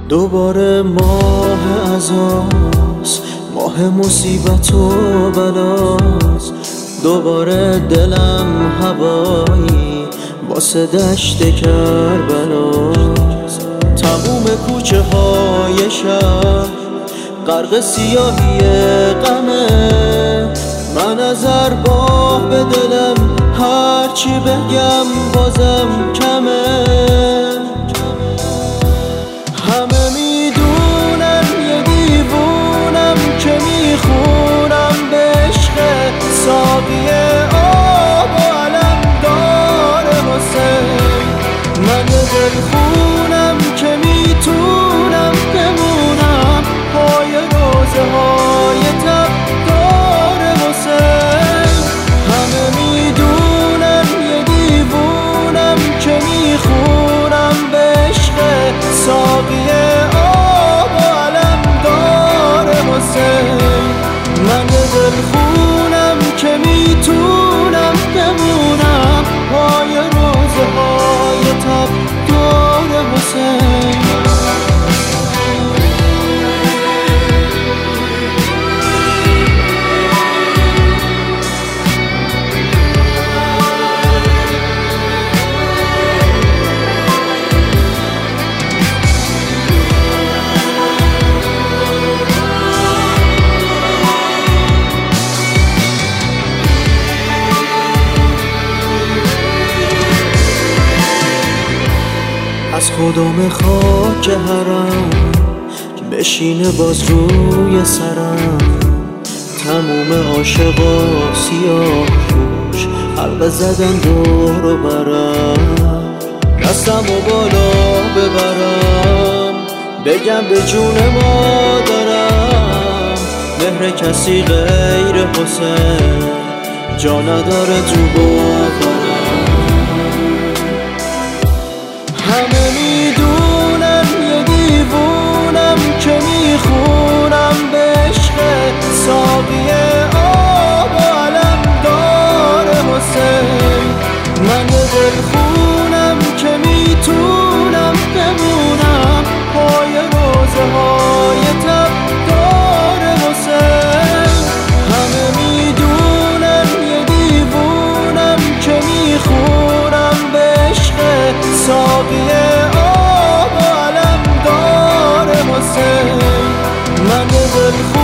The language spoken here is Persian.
دوباره ماه عزاست، ماه مصیبت و بلاست. دوباره دلم هوایی واسه دشت کربلاست. تموم کوچه های شهر غرق سیاهی غمه. من از ارباب به دلم هرچی بگم بازم کمه. همه میدونم یه دیوونم که میخونم به عشق ساقی آب و علم داره حسین. من یه دلخونم که میتونم بمونم پای روزه های تب داره حسین. همه میدونم یه دیوونم که میخونم به عشق ساقی آب و علم داره حسین. من یه دلخونم که میتونم بمونم پای روزه های تب داره حسین. از خدا میخواد که حرم بشینه باز روی سرم. تموم عاشقا سیاه پوش حلقه زدن دور و برم. دستم و بالا ببرم بگم به جون مادرم مهر کسی غیر حسین جا نداره تو باورم. همه میدونم یه دیوونم که میخونم به عشق ساقی آب و علم داره حسین. من یه دلخونم که میتونم بمونم پای روزه های تب داره حسین. همه میدونم یه دیوونم که میخونم به عشق ساقی آب و علم داره حسین. من یه